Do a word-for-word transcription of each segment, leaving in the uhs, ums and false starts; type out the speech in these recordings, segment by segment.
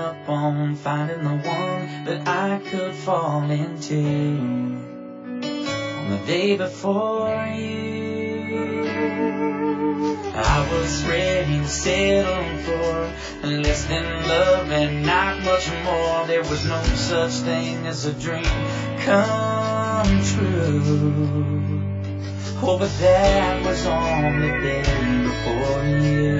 up on finding the one that I could fall into. On the day before you, I was ready to settle for less than love and not much more. There was no such thing as a dream come true. Oh, but that was on the day before you.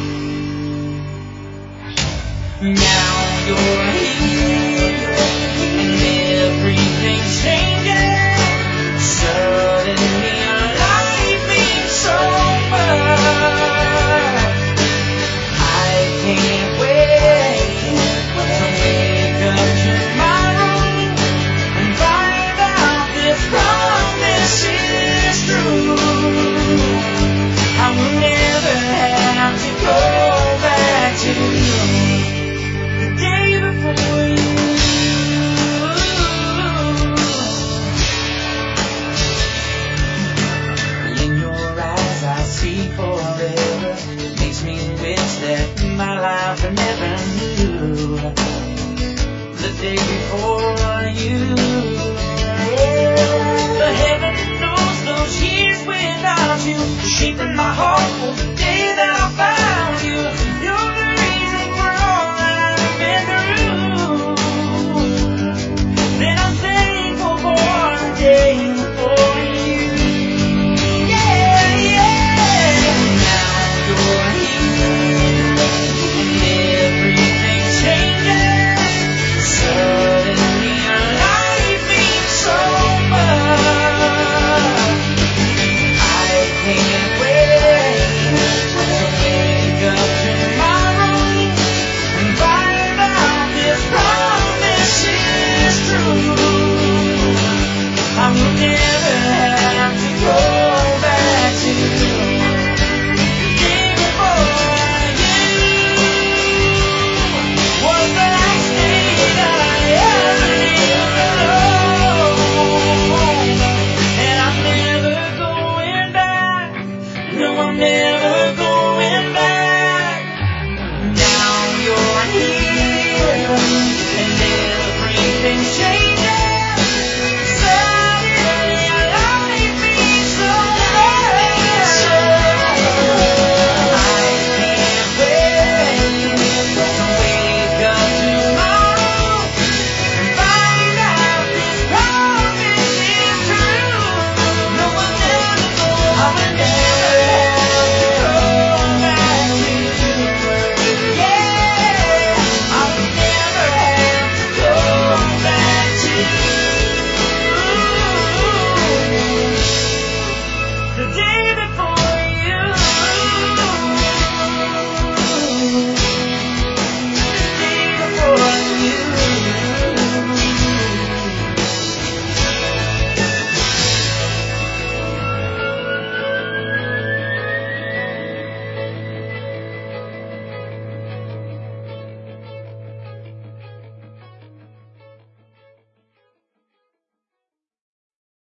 Now you're here and everything's changing. Suddenly life means so much. I can't wait to wake up tomorrow and find out this promise is true. I will never have to go back to the day before you. In your eyes I see forever. Makes me wish that my life I never knew the day